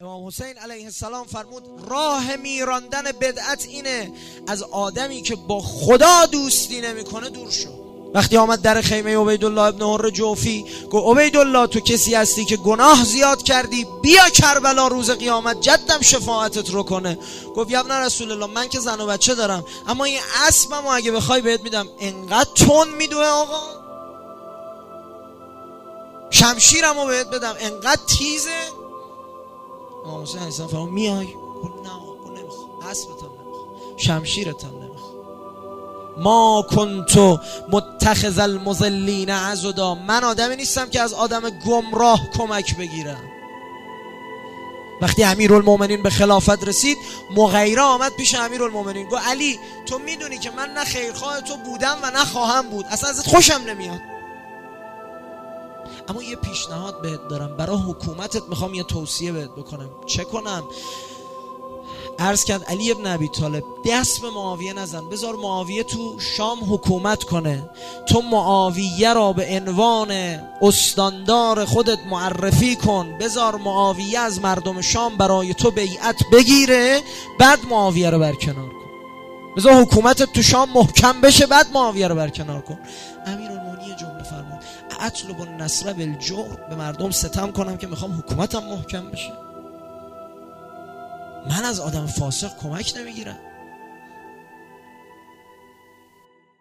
امام حسین علیه السلام فرمود راه میراندن بدعت اینه از آدمی که با خدا دوستی نمیکنه دور شو. وقتی آمد در خیمه عبیدالله ابن حر جوفی گفت عبیدالله تو کسی هستی که گناه زیاد کردی، بیا کربلا روز قیامت جدم شفاعتت رو کنه. گفت یا ابن رسول الله من که زن و بچه دارم، اما این اسبمو اگه بخوای بهت میدم. انقدر تون میدوه آقا، شمشیرمو بهت بدم انقدر تیزه. امام حسین علیه السلام فرمود میای؟ گفت نه آقا نمیخوام، اسبتم نمیخوام، شمشیرتم نمیخوام. ما کنتو متخذ المضلین عضدا، من آدمی نیستم که از آدم گمراه کمک بگیرم. وقتی امیرالمومنین به خلافت رسید، مغیره آمد پیش امیرالمومنین گفت علی تو میدونی که من نه خیرخواه تو بودم و نه خواهم بود، اصلا ازت خوشم نمیاد، اما یه پیشنهاد بهت دارم، برای حکومتت میخوام یه توصیه بهت بکنم. چه کنم؟ عرض کرد علی ابن ابی طالب دست به معاویه نزن، بذار معاویه تو شام حکومت کنه، تو معاویه را به عنوان استاندار خودت معرفی کن، بذار معاویه از مردم شام برای تو بیعت بگیره، بعد معاویه رو برکنار کن، بذار حکومتت تو شام محکم بشه، بعد معاویه رو برکنار کن. امیرالمومنین جمله فرمود اطلب النصر بالجور، به مردم ستم کنم که میخوام حکومتم محکم بشه؟ من از آدم فاسق کمک نمیگیرم.